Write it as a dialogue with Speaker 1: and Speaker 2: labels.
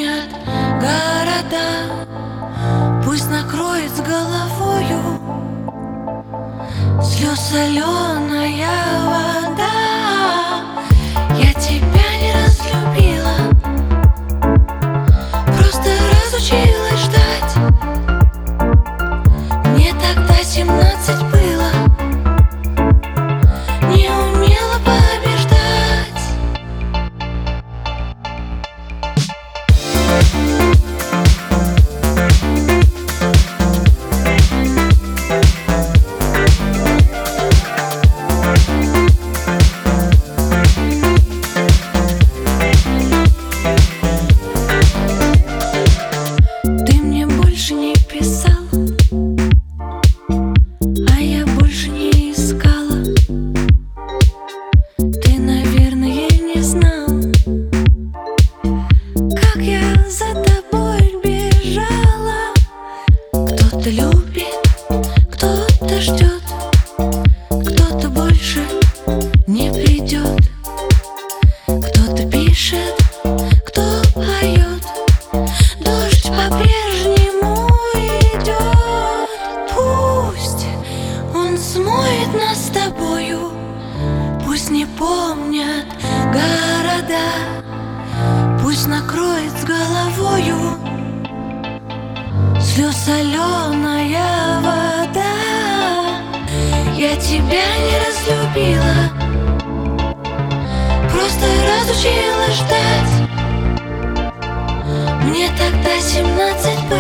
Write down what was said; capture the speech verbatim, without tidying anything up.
Speaker 1: помнят города, пусть накроет с головою слез соленая вода. Я тебя не разлюбила, просто разучилась ждать. Мне тогда семнадцать было, не умела побеждать. Ты мне больше не писал, а я больше не искала. Ты, наверное, не знал, как я за тобой бежала. Кто-то любит, кто-то ждет, кто-то больше не придет. Кто-то пишет, кто поет, дождь по-прежнему идет. Пусть он смоет нас с тобою, пусть не помнят города, пусть накроет с головою слез соленая вода. Я тебя не разлюбила, просто разучилась ждать. Мне тогда семнадцать